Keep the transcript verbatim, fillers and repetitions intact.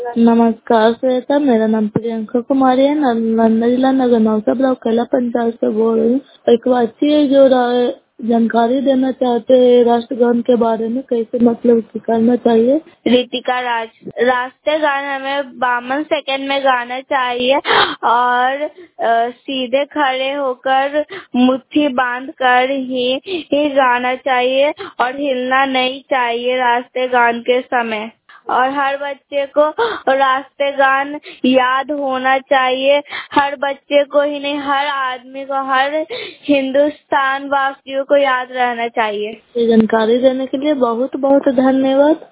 नमस्कार श्वेता, मेरा नाम प्रियंका कुमारी है। न- नंदा जिला नगर नौसा ब्लॉक कैला पंचायत से बोल रही हूँ। एक बच्ची है जो रा- जानकारी देना चाहते हैं राष्ट्रगान के बारे में, कैसे मतलब कि करना चाहिए। रितिका राज। राष्ट्रगान हमें बावन सेकंड में गाना चाहिए और अ, सीधे खड़े होकर मुट्ठी बांध कर ही, ही गाना चाहिए और हिलना नहीं चाहिए राष्ट्रगान के समय। और हर बच्चे को राष्ट्रगान याद होना चाहिए। हर बच्चे को ही नहीं, हर आदमी को, हर हिंदुस्तान वासियों को याद रहना चाहिए। ये जानकारी देने के लिए बहुत बहुत धन्यवाद।